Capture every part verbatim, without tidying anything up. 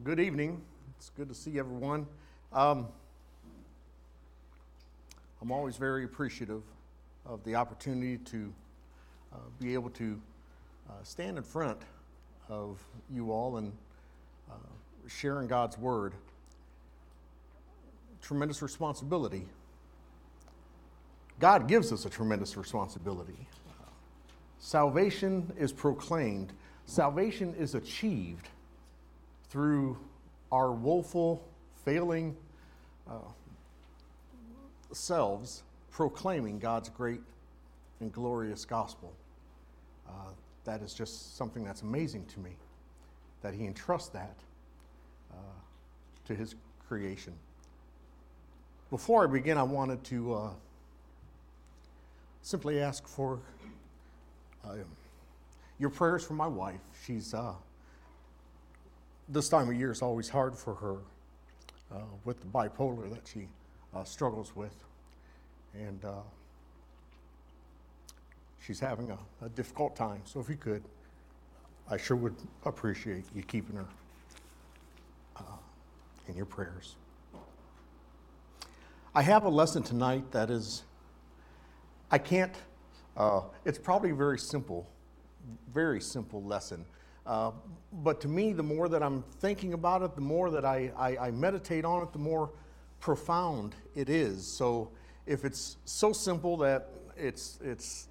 Good evening. It's good to see everyone. Um, I'm always very appreciative of the opportunity to uh, be able to uh, stand in front of you all and uh, sharing God's Word. Tremendous responsibility. God gives us a tremendous responsibility. Uh, salvation is proclaimed. Salvation is achieved through our woeful, failing uh, selves proclaiming God's great and glorious gospel. Uh, that is just something that's amazing to me, that He entrusts that uh, to His creation. Before I begin, I wanted to uh, simply ask for uh, your prayers for my wife. She's uh, This time of year is always hard for her uh, with the bipolar that she uh, struggles with. And uh, she's having a, a difficult time. So if you could, I sure would appreciate you keeping her uh, in your prayers. I have a lesson tonight that is, I can't, uh, it's probably a very simple, very simple lesson. Uh, but to me, the more that I'm thinking about it, the more that I, I, I meditate on it, the more profound it is. So if it's so simple that it's it's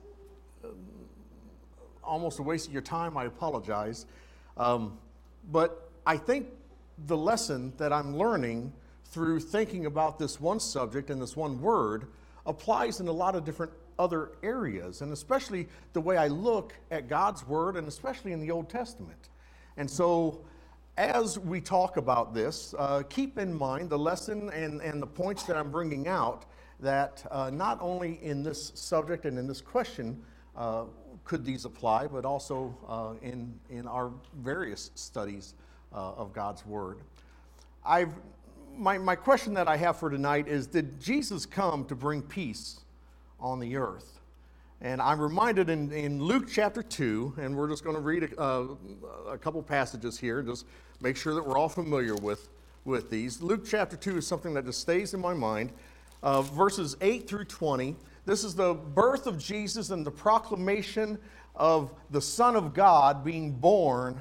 almost a waste of your time, I apologize. Um, but I think the lesson that I'm learning through thinking about this one subject and this one word applies in a lot of different other areas, and especially the way I look at God's Word, and especially in the Old Testament. And so as we talk about this, uh, keep in mind the lesson and, and the points that I'm bringing out, that uh, not only in this subject and in this question uh, could these apply, but also uh, in, in our various studies uh, of God's Word. I've, my, my question that I have for tonight is, did Jesus come to bring peace on the earth? And I'm reminded in, in Luke chapter two, and we're just going to read a, uh, a couple passages here, just make sure that we're all familiar with, with these. Luke chapter two is something that just stays in my mind. Uh, verses eight through twenty. This is the birth of Jesus and the proclamation of the Son of God being born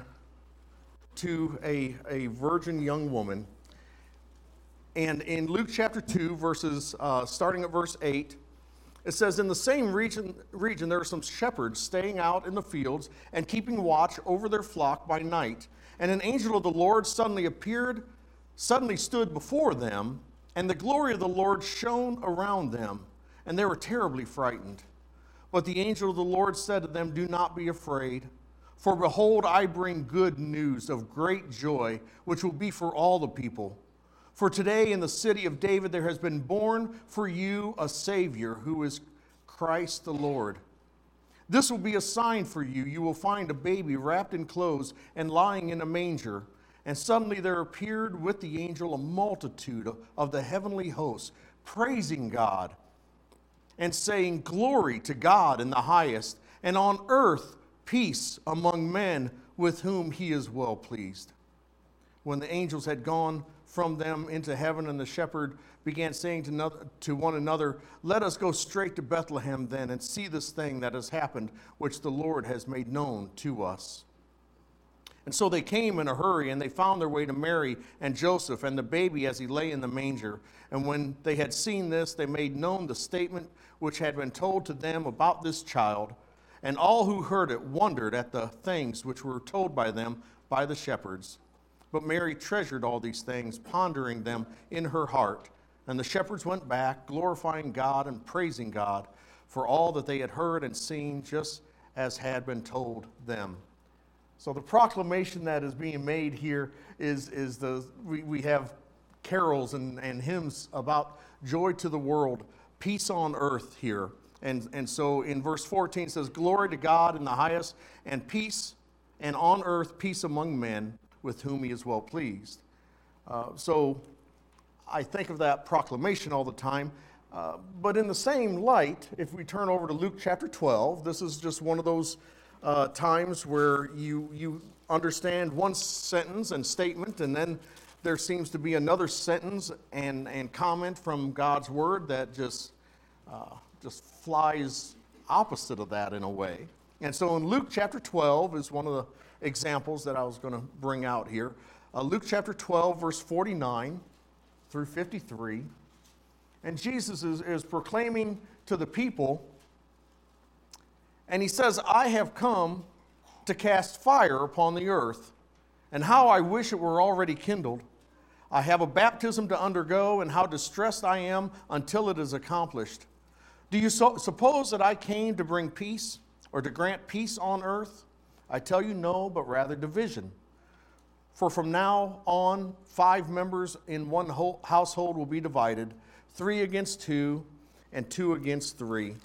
to a, a virgin young woman. And in Luke chapter two, verses uh, starting at verse eight, it says, in the same region, region there are some shepherds staying out in the fields and keeping watch over their flock by night. And an angel of the Lord suddenly appeared, suddenly stood before them, and the glory of the Lord shone around them, and they were terribly frightened. But the angel of the Lord said to them, do not be afraid, for behold, I bring good news of great joy, which will be for all the people. For today in the city of David there has been born for you a Savior, who is Christ the Lord. This will be a sign for you. You will find a baby wrapped in clothes and lying in a manger. And suddenly there appeared with the angel a multitude of the heavenly hosts, praising God and saying, glory to God in the highest, and on earth peace among men with whom He is well pleased. When the angels had gone from them into heaven, and the shepherd began saying to, no, to one another, let us go straight to Bethlehem then, and see this thing that has happened, which the Lord has made known to us. And so they came in a hurry, and they found their way to Mary and Joseph and the baby as he lay in the manger. And when they had seen this, they made known the statement which had been told to them about this child. And all who heard it wondered at the things which were told by them by the shepherds. But Mary treasured all these things, pondering them in her heart. And the shepherds went back, glorifying God and praising God for all that they had heard and seen, just as had been told them. So the proclamation that is being made here is, is the we, we have carols and, and hymns about joy to the world, peace on earth here. And, and so in verse fourteen it says, glory to God in the highest, and peace, and on earth peace among men with whom He is well pleased. Uh, so I think of that proclamation all the time. Uh, but in the same light, if we turn over to Luke chapter twelve, this is just one of those uh, times where you you understand one sentence and statement, and then there seems to be another sentence and, and comment from God's Word that just, uh, just flies opposite of that in a way. And so in Luke chapter twelve is one of the examples that I was going to bring out here. Uh, Luke chapter twelve, verse forty-nine through fifty-three. And Jesus is, is proclaiming to the people, and he says, I have come to cast fire upon the earth, and how I wish it were already kindled. I have a baptism to undergo, and how distressed I am until it is accomplished. Do you so, suppose that I came to bring peace, or to grant peace on earth? I tell you no, but rather division. For from now on, five members in one whole household will be divided, three against two, and two against three.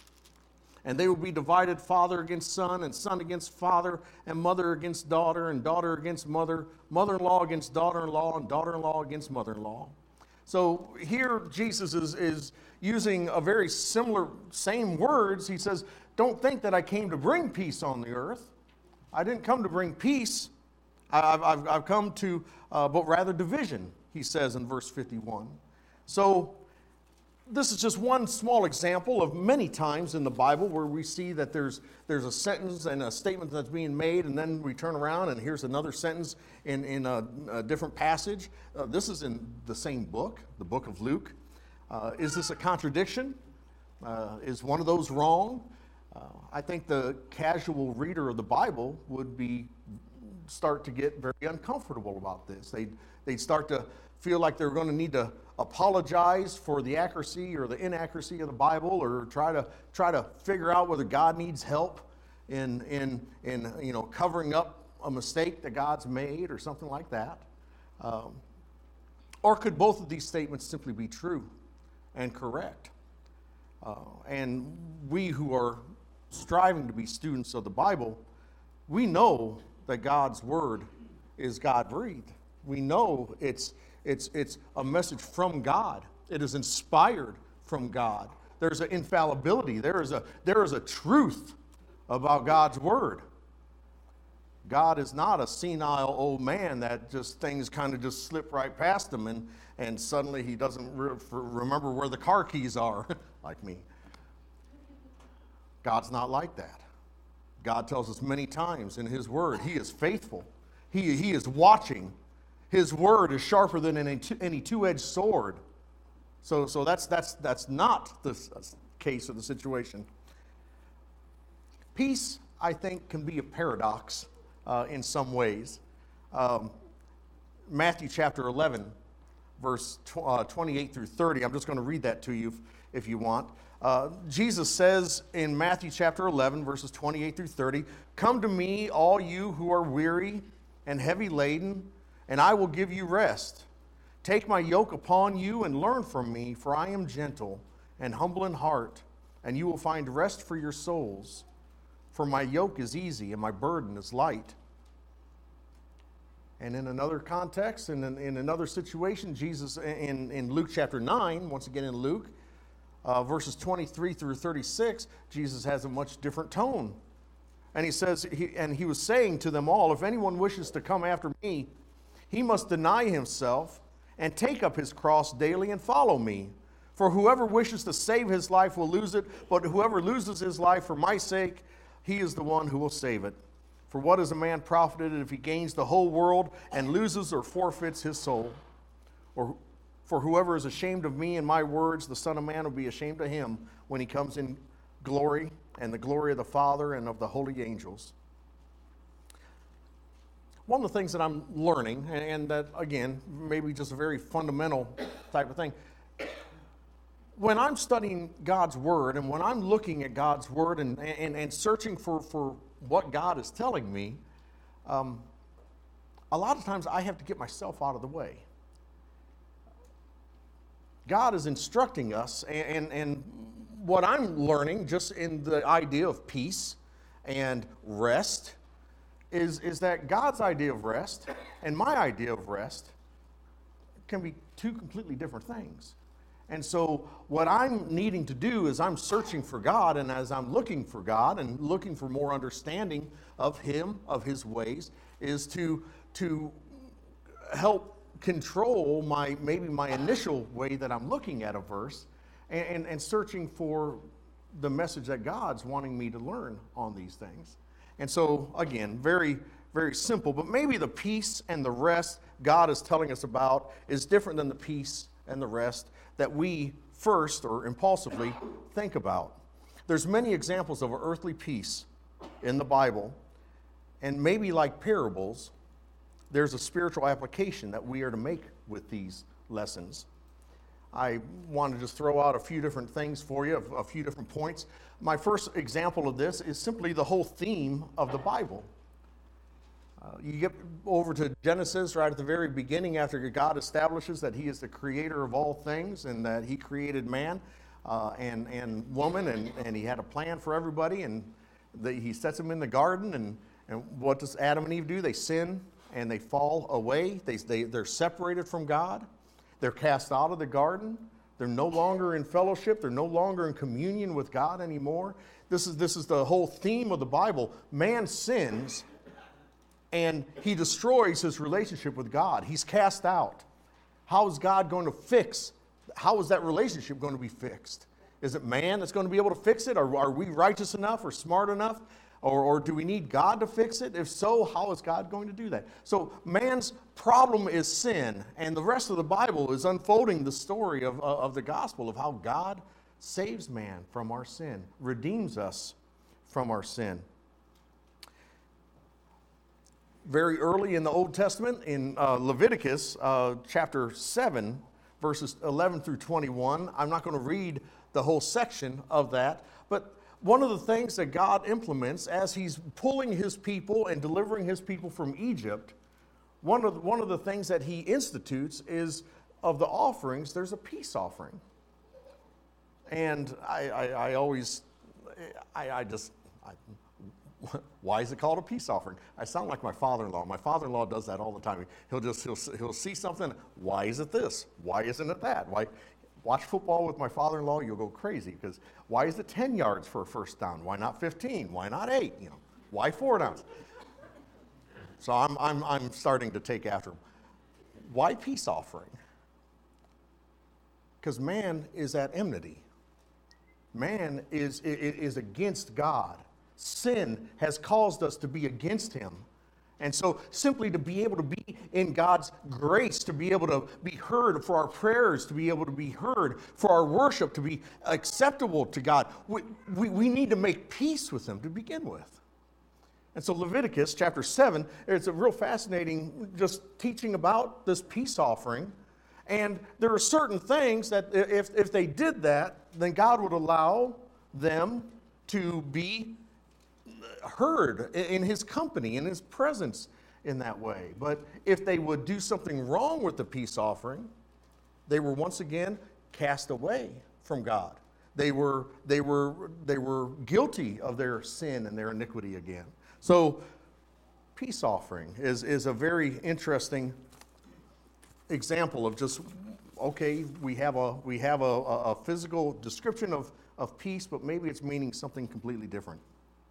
And they will be divided, father against son, and son against father, and mother against daughter, and daughter against mother, mother-in-law against daughter-in-law, and daughter-in-law against mother-in-law. So here Jesus is, is using a very similar, same words. He says, don't think that I came to bring peace on the earth. I didn't come to bring peace. I've, I've, I've come to, uh, but rather division, he says in verse fifty-one. So this is just one small example of many times in the Bible where we see that there's, there's a sentence and a statement that's being made, and then we turn around and here's another sentence in, in a, a different passage. Uh, this is in the same book, the book of Luke. Uh, is this a contradiction? Uh, is one of those wrong? Uh, I think the casual reader of the Bible would be start to get very uncomfortable about this. They'd, they'd start to feel like they're going to need to apologize for the accuracy or the inaccuracy of the Bible, or try to try to figure out whether God needs help in in in you know covering up a mistake that God's made or something like that. Um, or could both of these statements simply be true and correct? Uh, and we who are striving to be students of the Bible, we know that God's Word is God-breathed. We know it's It's, it's a message from God. It is inspired from God. There's an infallibility. There is a, there is a truth about God's Word. God is not a senile old man that just things kind of just slip right past him, and, and suddenly he doesn't re- remember where the car keys are, like me. God's not like that. God tells us many times in His Word, He is faithful. He, he is watching. His Word is sharper than any, any two-edged sword. So, so that's, that's, that's not the case of the situation. Peace, I think, can be a paradox uh, in some ways. Um, Matthew chapter eleven, verse tw- uh, twenty-eight through thirty. I'm just going to read that to you if, if you want. Uh, Jesus says in Matthew chapter eleven, verses twenty-eight through thirty, "Come to me, all you who are weary and heavy laden, and I will give you rest. Take my yoke upon you and learn from me, for I am gentle and humble in heart, and you will find rest for your souls. For my yoke is easy and my burden is light." And in another context, in, in another situation, Jesus, in, in Luke chapter nine, once again in Luke, uh, verses twenty-three through thirty-six, Jesus has a much different tone. And he says, he, and he was saying to them all, "If anyone wishes to come after me, he must deny himself and take up his cross daily and follow me. For whoever wishes to save his life will lose it, but whoever loses his life for my sake, he is the one who will save it. For what is a man profited if he gains the whole world and loses or forfeits his soul? Or for whoever is ashamed of me and my words, the Son of Man will be ashamed of him when he comes in glory and the glory of the Father and of the holy angels." One of the things that I'm learning, and that, again, maybe just a very fundamental type of thing, when I'm studying God's Word and when I'm looking at God's Word and, and, and searching for, for what God is telling me, um, a lot of times I have to get myself out of the way. God is instructing us, and, and, and what I'm learning just in the idea of peace and rest is, is that God's idea of rest and my idea of rest can be two completely different things. And so what I'm needing to do is I'm searching for God, and as I'm looking for God and looking for more understanding of Him, of His ways, is to, to help control my maybe my initial way that I'm looking at a verse and, and, and searching for the message that God's wanting me to learn on these things. And so, again, very, very simple, but maybe the peace and the rest God is telling us about is different than the peace and the rest that we first or impulsively think about. There's many examples of earthly peace in the Bible, and maybe like parables, there's a spiritual application that we are to make with these lessons. I want to just throw out a few different things for you, a few different points. My first example of this is simply the whole theme of the Bible. Uh, you get over to Genesis right at the very beginning, after God establishes that he is the creator of all things and that he created man uh, and, and woman, and, and he had a plan for everybody, and the, he sets them in the garden, and, and what does Adam and Eve do? They sin and they fall away. They, they, they're separated from God. They're cast out of the garden. They're no longer in fellowship. They're no longer in communion with God anymore. This is, this is the whole theme of the Bible. Man sins, and he destroys his relationship with God. He's cast out. How is God going to fix? How is that relationship going to be fixed? Is it man that's going to be able to fix it? Or are we righteous enough or smart enough? Or, or do we need God to fix it? If so, how is God going to do that? So man's problem is sin, and the rest of the Bible is unfolding the story of, of the gospel of how God saves man from our sin, redeems us from our sin. Very early in the Old Testament, in uh, Leviticus uh, chapter seven, verses eleven through twenty-one, I'm not going to read the whole section of that, but one of the things that God implements as he's pulling his people and delivering his people from Egypt, one of the, one of the things that he institutes is of the offerings, there's a peace offering. And I, I, I always, I, I just, I, why is it called a peace offering? I sound like my father-in-law. My father-in-law does that all the time. He'll just, he'll, he'll see something. Why is it this? Why isn't it that? Why? Watch football with my father-in-law, you'll go crazy, because why is it ten yards for a first down? Why not fifteen? Why not eight? You know, why four downs? So I'm, I'm, I'm starting to take after him. Why peace offering? Because man is at enmity. Man is, is against God. Sin has caused us to be against him. And so simply to be able to be in God's grace, to be able to be heard for our prayers, to be able to be heard for our worship, to be acceptable to God, we, we, we need to make peace with him to begin with. And so Leviticus chapter seven, it's a real fascinating just teaching about this peace offering. And there are certain things that if, if they did that, then God would allow them to be heard in his company, in his presence in that way. But if they would do something wrong with the peace offering, they were once again cast away from God. They were, they were, they were guilty of their sin and their iniquity again. So peace offering is, is a very interesting example of just, okay, we have a, we have a, a physical description of, of peace, but maybe it's meaning something completely different.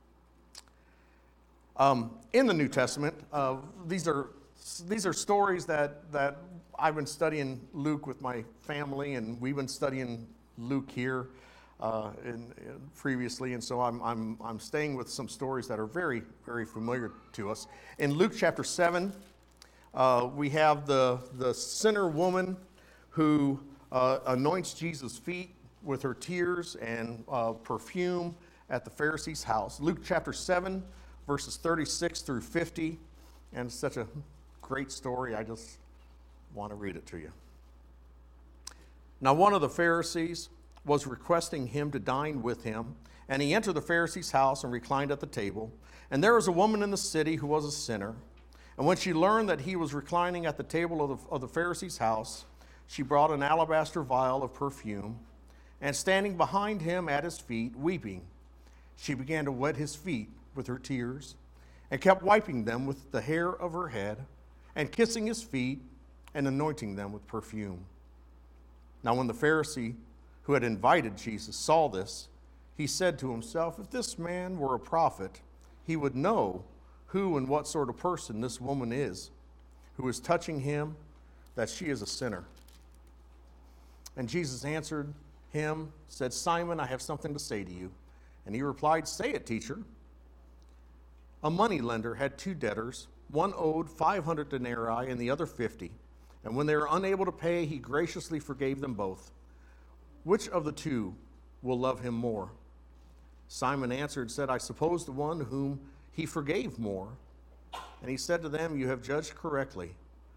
Um, in the New Testament, uh, these are these are stories that, that I've been studying Luke with my family, and we've been studying Luke here uh, in, in previously, and so I'm, I'm, I'm staying with some stories that are very, very familiar to us. In Luke chapter seven, uh, we have the, the sinner woman who uh, anoints Jesus' feet with her tears and uh, perfume at the Pharisee's house. Luke chapter seven, verses thirty-six through fifty, and it's such a great story, I just want to read it to you. Now one of the Pharisees was requesting him to dine with him, and he entered the Pharisee's house and reclined at the table. And there was a woman in the city who was a sinner. And when she learned that he was reclining at the table of the, of the Pharisee's house, she brought an alabaster vial of perfume, and standing behind him at his feet, weeping, she began to wet his feet with her tears, and kept wiping them with the hair of her head, and kissing his feet, and anointing them with perfume. Now when the Pharisee who had invited Jesus saw this, he said to himself, if this man were a prophet, he would know who and what sort of person this woman is, who is touching him, that she is a sinner. And Jesus answered him, said, Simon, I have something to say to you. And he replied, say it, teacher. A moneylender had two debtors. One owed five hundred denarii and the other fifty. And when they were unable to pay, he graciously forgave them both. Which of the two will love him more? Simon answered and said, I suppose the one whom he forgave more. And he said to them, you have judged correctly.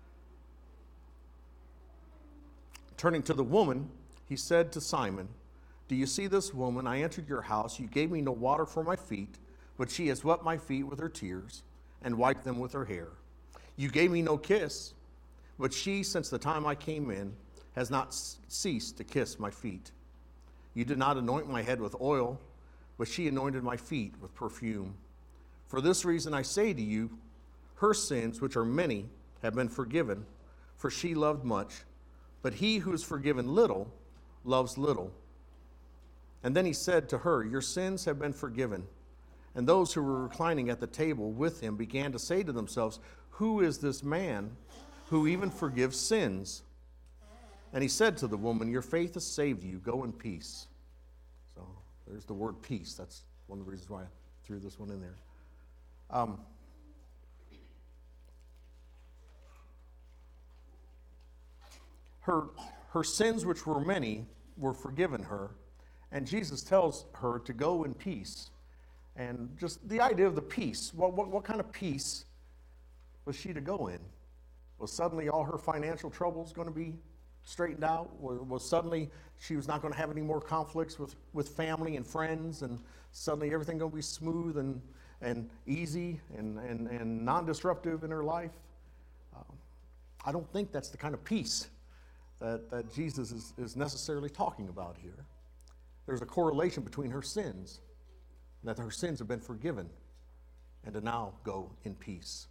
Turning to the woman, he said to Simon, do you see this woman? I entered your house. You gave me no water for my feet, but she has wet my feet with her tears and wiped them with her hair. You gave me no kiss, but she, since the time I came in, has not ceased to kiss my feet. You did not anoint my head with oil, but she anointed my feet with perfume. For this reason I say to you, her sins, which are many, have been forgiven, for she loved much. But he who is forgiven little loves little. And then he said to her, your sins have been forgiven. And those who were reclining at the table with him began to say to themselves, who is this man who even forgives sins? And he said to the woman, your faith has saved you. Go in peace. So there's the word peace. That's one of the reasons why I threw this one in there. Um, her, her sins, which were many, were forgiven her. And Jesus tells her to go in peace. And just the idea of the peace, what, what, what kind of peace was she to go in? Was suddenly all her financial troubles going to be straightened out? Was, was suddenly she was not going to have any more conflicts with, with family and friends, and suddenly everything going to be smooth and, and easy and, and, and non-disruptive in her life? Um, I don't think that's the kind of peace that, that Jesus is, is necessarily talking about here. There's a correlation between her sins, that her sins have been forgiven, and to now go in peace.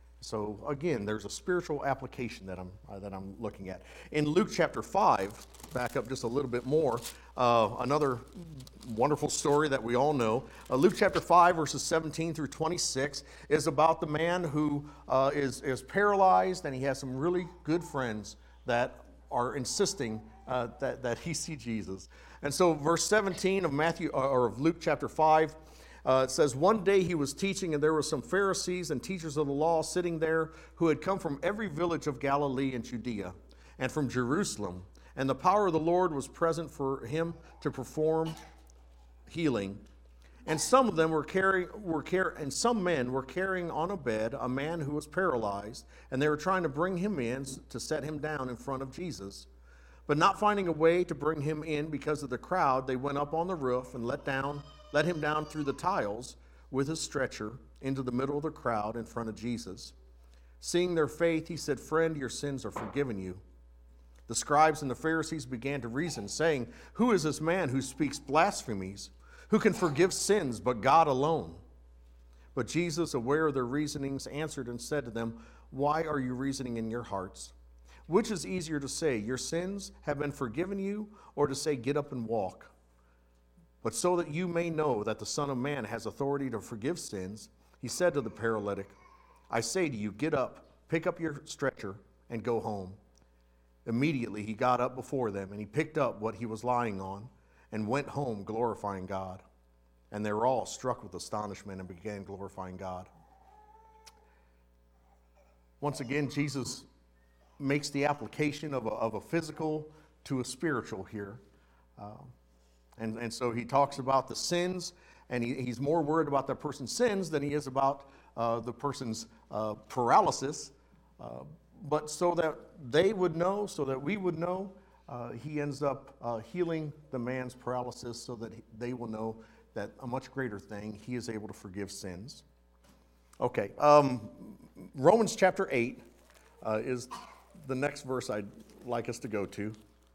So again, there's a spiritual application that I'm uh, that I'm looking at. In Luke chapter five, back up just a little bit more, uh, another wonderful story that we all know. Uh, Luke chapter five, verses seventeen through twenty-six, is about the man who uh, is is paralyzed, and he has some really good friends that are insisting uh, that that he see Jesus. And so, verse seventeen of Matthew or of Luke chapter five. Uh, it says, one day he was teaching, and there were some Pharisees and teachers of the law sitting there who had come from every village of Galilee and Judea and from Jerusalem. And the power of the Lord was present for him to perform healing. And some of them were carrying, were car- and some men were carrying on a bed a man who was paralyzed, and they were trying to bring him in to set him down in front of Jesus. But not finding a way to bring him in because of the crowd, they went up on the roof and let down let him down through the tiles with his stretcher into the middle of the crowd in front of Jesus. Seeing their faith, he said, friend, your sins are forgiven you. The scribes and the Pharisees began to reason, saying, who is this man who speaks blasphemies? Who can forgive sins but God alone? But Jesus, aware of their reasonings, answered and said to them, why are you reasoning in your hearts? Which is easier to say, your sins have been forgiven you, or to say, get up and walk? But so that you may know that the Son of Man has authority to forgive sins, he said to the paralytic, I say to you, get up, pick up your stretcher, and go home. Immediately he got up before them, and he picked up what he was lying on, and went home glorifying God. And they were all struck with astonishment and began glorifying God. Once again, Jesus makes the application of a, of a physical to a spiritual here. Um, And, and so he talks about the sins, and he, he's more worried about that person's sins than he is about uh, the person's uh, paralysis. Uh, but so that they would know, so that we would know, uh, he ends up uh, healing the man's paralysis so that he, they will know that a much greater thing, he is able to forgive sins. Okay, um, Romans chapter eight uh, is the next verse I'd like us to go to.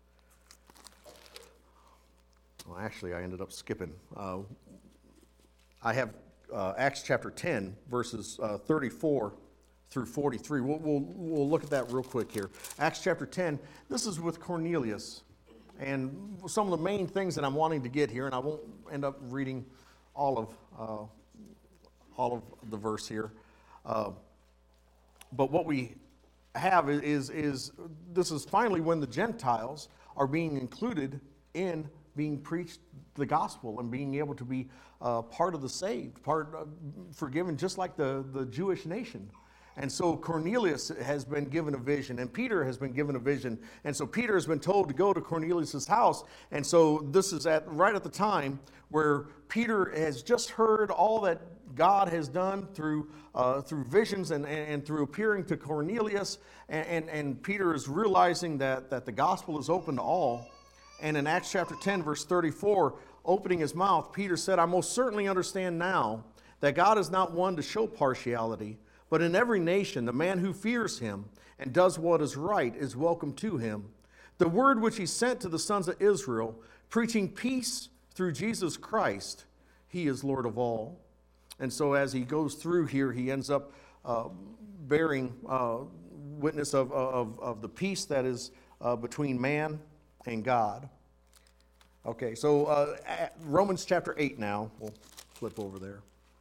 Well, actually, I ended up skipping. Uh, I have uh, Acts chapter ten, verses uh, thirty-four through forty-three. We'll, we'll, we'll look at that real quick here. Acts chapter ten, this is with Cornelius. And some of the main things that I'm wanting to get here, and I won't end up reading all of, uh, all of the verse here. Uh, but what we have is, is, is this is finally when the Gentiles are being included in being preached the gospel and being able to be uh, part of the saved, part of forgiven, just like the, the Jewish nation. And so Cornelius has been given a vision, and Peter has been given a vision. And so Peter has been told to go to Cornelius' house. And so this is at right at the time where Peter has just heard all that God has done through uh, through visions and, and, and through appearing to Cornelius. And, and, and Peter is realizing that, that the gospel is open to all. And in Acts chapter ten, verse thirty-four, opening his mouth, Peter said, I most certainly understand now that God is not one to show partiality, but in every nation, the man who fears him and does what is right is welcome to him. The word which he sent to the sons of Israel, preaching peace through Jesus Christ, he is Lord of all. And so as he goes through here, he ends up uh, bearing uh, witness of, of, of the peace that is uh, between man and God. Okay, so uh, Romans chapter eight now. We'll flip over there.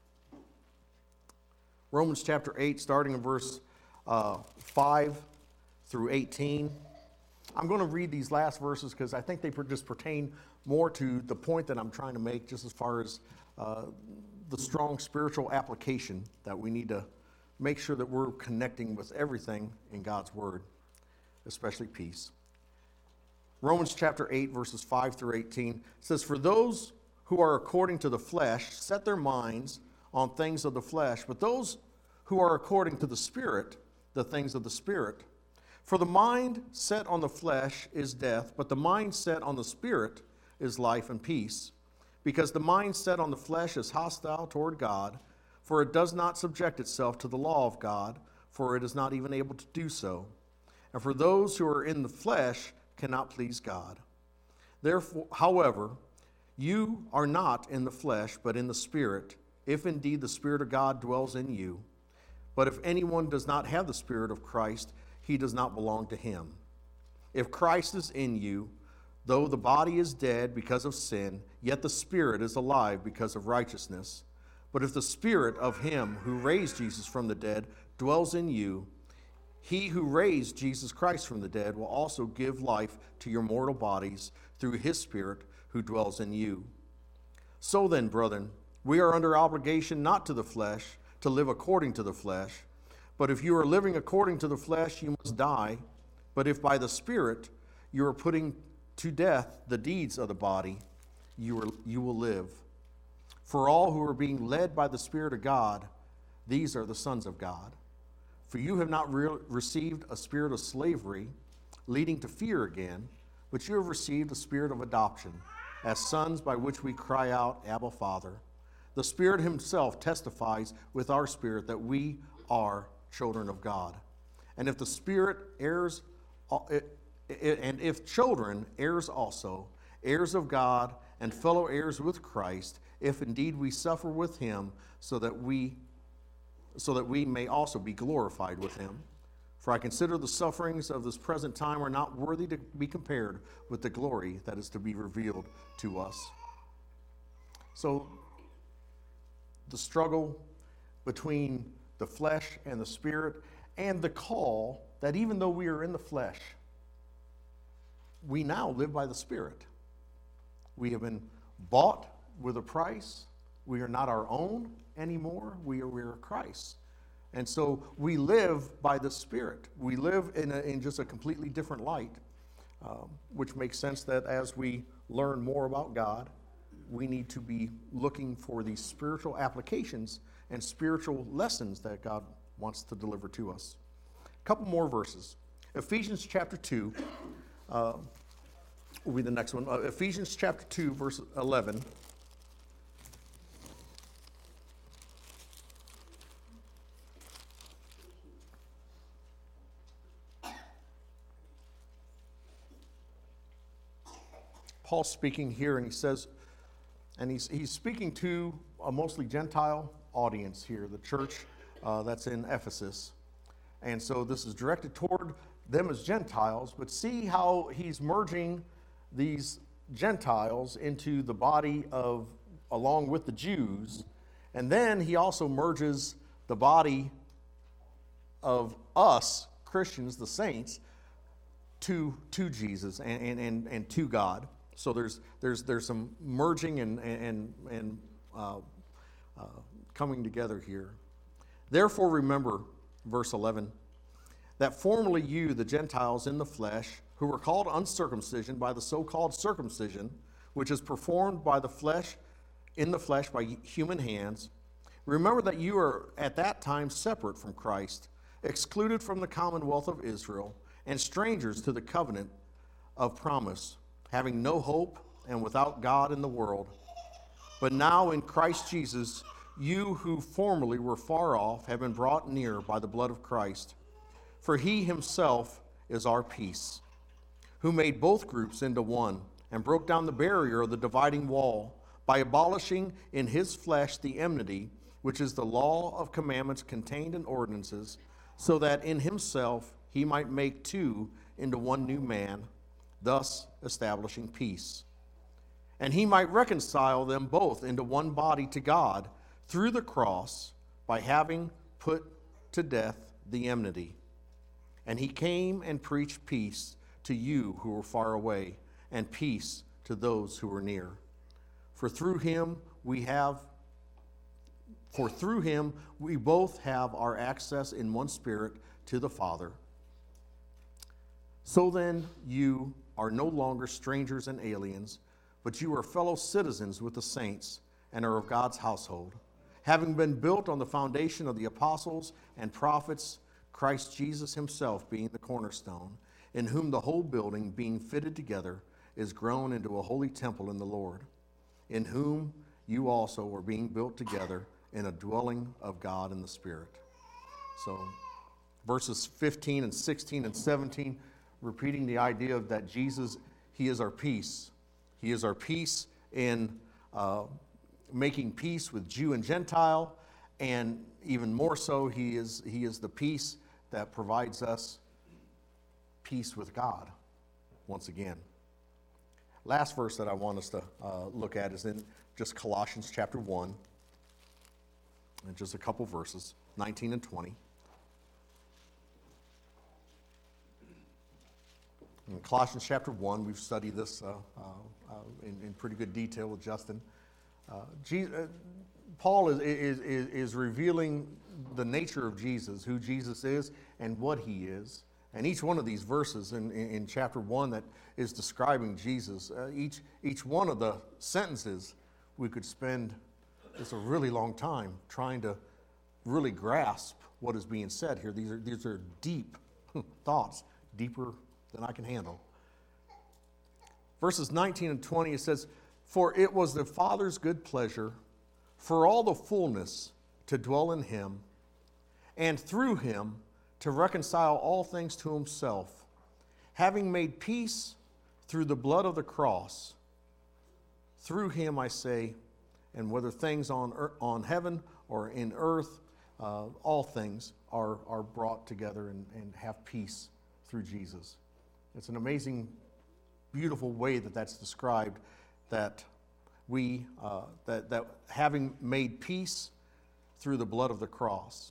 Romans chapter eight, starting in verse uh, five through eighteen. I'm going to read these last verses because I think they just pertain more to the point that I'm trying to make, just as far as uh, the strong spiritual application that we need to make sure that we're connecting with everything in God's Word, especially peace. Romans chapter eight, verses five through eighteen says, For those who are according to the flesh set their minds on things of the flesh, but those who are according to the Spirit, the things of the Spirit. For the mind set on the flesh is death, but the mind set on the Spirit is life and peace. Because the mind set on the flesh is hostile toward God, for it does not subject itself to the law of God, for it is not even able to do so. And for those who are in the flesh cannot please God. Therefore, however, you are not in the flesh, but in the Spirit, if indeed the Spirit of God dwells in you. But if anyone does not have the Spirit of Christ, he does not belong to him. If Christ is in you, though the body is dead because of sin, yet the Spirit is alive because of righteousness. But if the Spirit of him who raised Jesus from the dead dwells in you, he who raised Jesus Christ from the dead will also give life to your mortal bodies through his Spirit who dwells in you. So then, brethren, we are under obligation not to the flesh, to live according to the flesh. But if you are living according to the flesh, you must die. But if by the Spirit you are putting to death the deeds of the body, you, are, you will live. For all who are being led by the Spirit of God, these are the sons of God. For you have not re- received a spirit of slavery, leading to fear again, but you have received a spirit of adoption, as sons, by which we cry out, Abba, Father. The Spirit himself testifies with our spirit that we are children of God. And if the Spirit heirs, and if children, heirs also, heirs of God, and fellow heirs with Christ, if indeed we suffer with him, so that we so that we may also be glorified with him. For I consider the sufferings of this present time are not worthy to be compared with the glory that is to be revealed to us. So, the struggle between the flesh and the Spirit, and the call that even though we are in the flesh, we now live by the Spirit. We have been bought with a price. We are not our own anymore. We are, we are Christ. And so we live by the Spirit. We live in, a, in just a completely different light, um, which makes sense that as we learn more about God, we need to be looking for these spiritual applications and spiritual lessons that God wants to deliver to us. A couple more verses. Ephesians chapter two uh, will be the next one. Uh, Ephesians chapter two, verse eleven. Paul's speaking here, and he says, and he's, he's speaking to a mostly Gentile audience here, the church uh, that's in Ephesus. And so this is directed toward them as Gentiles, but see how he's merging these Gentiles into the body of, along with the Jews. And then he also merges the body of us, Christians, the saints, to, to Jesus and, and, and, and to God. So there's, there's, there's some merging and, and, and uh, uh, coming together here. Therefore remember, verse eleven, that formerly you, the Gentiles in the flesh, who were called uncircumcision by the so-called circumcision, which is performed by the flesh, in the flesh by human hands, remember that you are at that time separate from Christ, excluded from the commonwealth of Israel, and strangers to the covenant of promise, having no hope and without God in the world. But now in Christ Jesus, you who formerly were far off have been brought near by the blood of Christ. For he himself is our peace, who made both groups into one and broke down the barrier of the dividing wall by abolishing in his flesh the enmity, which is the law of commandments contained in ordinances, so that in himself he might make two into one new man, thus establishing peace. And he might reconcile them both into one body to God through the cross, by having put to death the enmity. And he came and preached peace to you who were far away, and peace to those who were near. For through him we have for through him we both have our access in one spirit to the Father. So then you are no longer strangers and aliens, but you are fellow citizens with the saints and are of God's household, having been built on the foundation of the apostles and prophets, Christ Jesus himself being the cornerstone, in whom the whole building, being fitted together, is grown into a holy temple in the Lord, in whom you also are being built together in a dwelling of God in the Spirit. So verses fifteen and sixteen and seventeen, repeating the idea of that Jesus, he is our peace. He is our peace in uh, making peace with Jew and Gentile, and even more so, he is, he is the peace that provides us peace with God, once again. Last verse that I want us to uh, look at is in just Colossians chapter one, and just a couple verses, nineteen and twenty. In Colossians chapter one, we've studied this uh, uh, uh, in, in pretty good detail with Justin. Uh, Jesus, uh, Paul is, is, is, is revealing the nature of Jesus, who Jesus is and what he is. And each one of these verses in, in, in chapter one that is describing Jesus, uh, each, each one of the sentences, we could spend just a really long time trying to really grasp what is being said here. These are, these are deep thoughts, deeper than I can handle. Verses nineteen and twenty, it says, "For it was the Father's good pleasure for all the fullness to dwell in him, and through him to reconcile all things to himself, having made peace through the blood of the cross. Through him, I say, and whether things on earth, on heaven or in earth, uh, all things are, are brought together and, and have peace through Jesus." It's an amazing, beautiful way that that's described, that we, uh, that, that having made peace through the blood of the cross.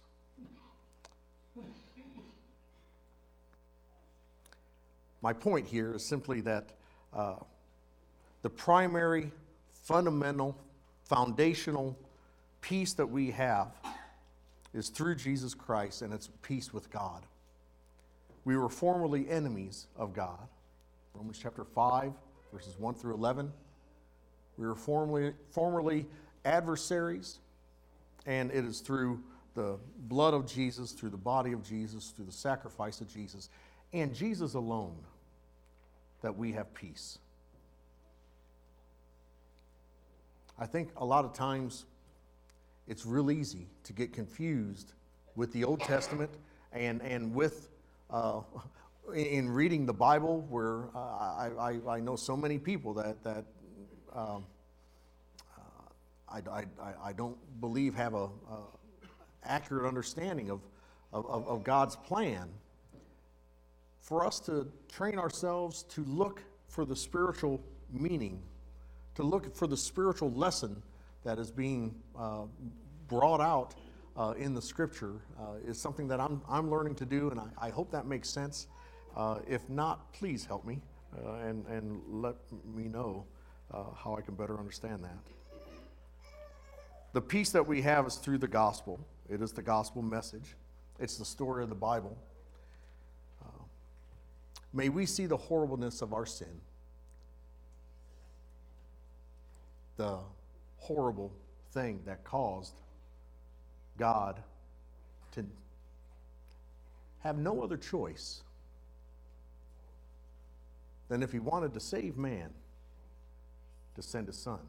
My point here is simply that uh, the primary, fundamental, foundational peace that we have is through Jesus Christ, and it's peace with God. We were formerly enemies of God. Romans chapter five, verses one through eleven. We were formerly, formerly adversaries, and it is through the blood of Jesus, through the body of Jesus, through the sacrifice of Jesus, and Jesus alone, that we have peace. I think a lot of times it's real easy to get confused with the Old Testament and, and with uh, in reading the Bible, where uh, I, I, I know so many people that, that um, uh, I, I, I don't believe have a, a accurate understanding of, of, of God's plan. For us to train ourselves to look for the spiritual meaning, to look for the spiritual lesson that is being uh, brought out uh, in the Scripture uh, is something that I'm, I'm learning to do, and I, I hope that makes sense. Uh, if not, please help me uh, and, and let me know uh, how I can better understand that. The peace that we have is through the gospel. It is the gospel message. It's the story of the Bible. Uh, may we see the horribleness of our sin, the horrible thing that caused God to have no other choice than, if he wanted to save man, to send his son.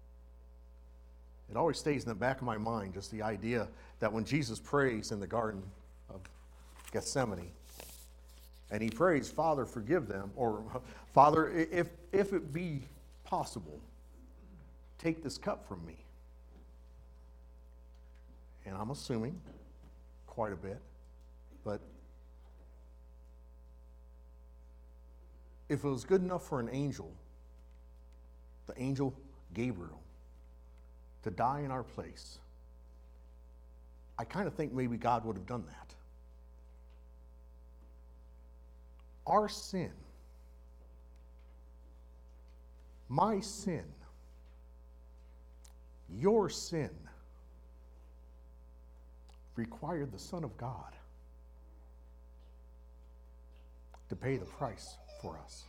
It always stays in the back of my mind, just the idea that when Jesus prays in the Garden of Gethsemane, and he prays, Father, forgive them, or Father, if, if it be possible, take this cup from me. And I'm assuming quite a bit, but if it was good enough for an angel, the angel Gabriel, to die in our place, I kind of think maybe God would have done that. Our sin, my sin, your sin, required the Son of God to pay the price for us.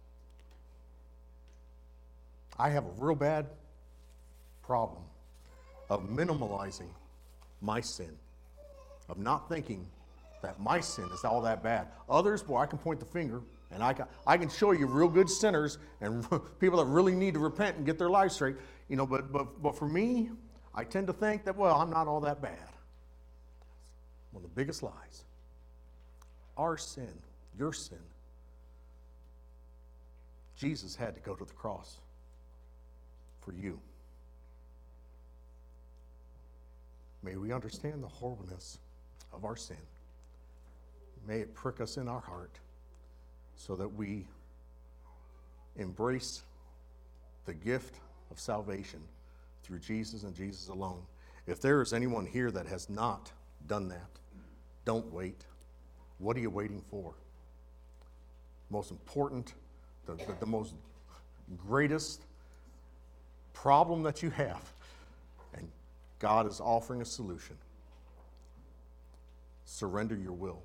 I have a real bad problem of minimalizing my sin, of not thinking that my sin is all that bad. Others, boy, I can point the finger, and I can, I can show you real good sinners and people that really need to repent and get their lives straight. You know, but but but for me, I tend to think that, well, I'm not all that bad. One of the biggest lies. Our sin, your sin, Jesus had to go to the cross for you. May we understand the horribleness of our sin. May it prick us in our heart so that we embrace the gift of salvation through Jesus and Jesus alone. If there is anyone here that has not done that, don't wait. What are you waiting for? Most important, the, the, the most greatest problem that you have, and God is offering a solution. Surrender your will.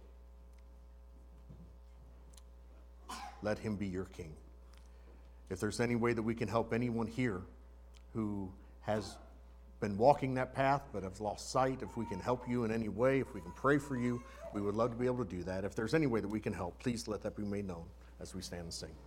Let him be your king. If there's any way that we can help anyone here who has been walking that path but have lost sight, if we can help you in any way, if we can pray for you, we would love to be able to do that. If there's any way that we can help, please let that be made known as we stand and sing.